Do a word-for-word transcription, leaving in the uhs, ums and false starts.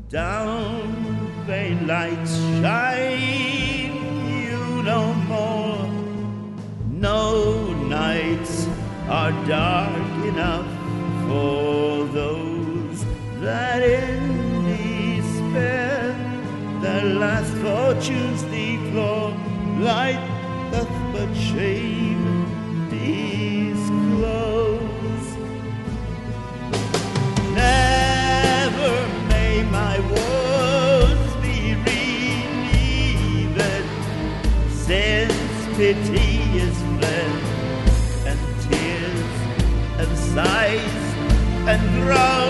Down vain lights shine you no more. No nights are dark enough for those that in despair their last fortunes deplore. Light doth but shame disclose. Never may my woes be relieved, since pity is fled, and tears and sighs and groans